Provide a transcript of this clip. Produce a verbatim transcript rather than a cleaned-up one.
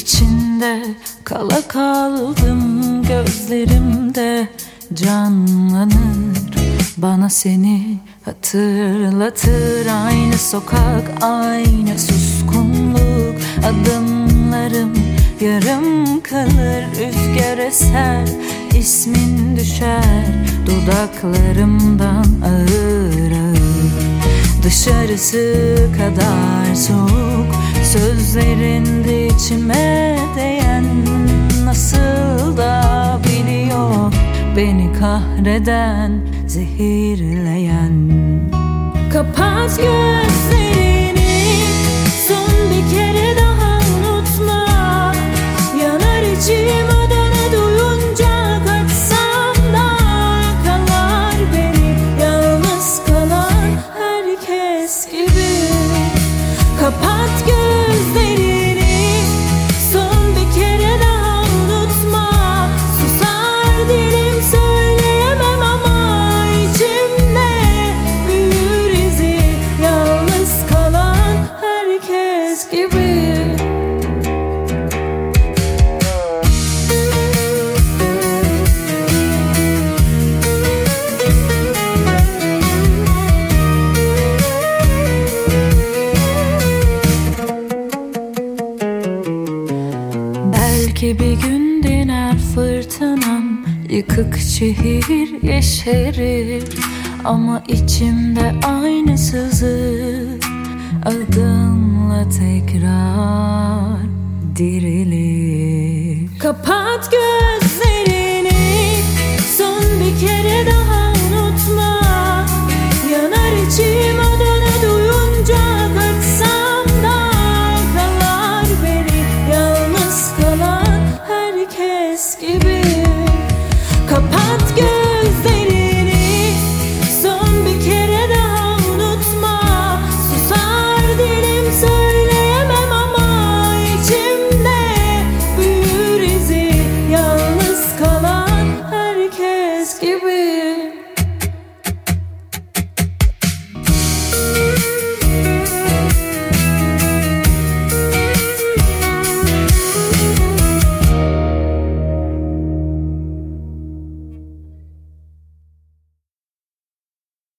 içinde kala kaldım, gözlerimde canlanır. Bana seni hatırlatır aynı sokak, aynı suskunluk. Adımlarım yarım kalır, rüzgar eser, ismin düşer dudaklarımdan ağır ağır. Dışarısı kadar soğuk, sözlerinde içime değen, nasıl da biliyor beni kahreden, zehirleyen. Kapat gözlerini, son bir kere daha unutma. Yanar içim adını duyunca, kaçsam da yakalar beni yalnız kalan herkes gibi. Kapat gözlerini, son bir kere daha unutma. Susar dilim, söyleyemem ama içimde büyür izi, yalnız kalan herkes gibi. Belki bir gün diner fırtınam, yıkık şehir yeşerir, ama içimde aynı sızı adınla tekrar dirilir. Kapat gözlerini, son bir kere daha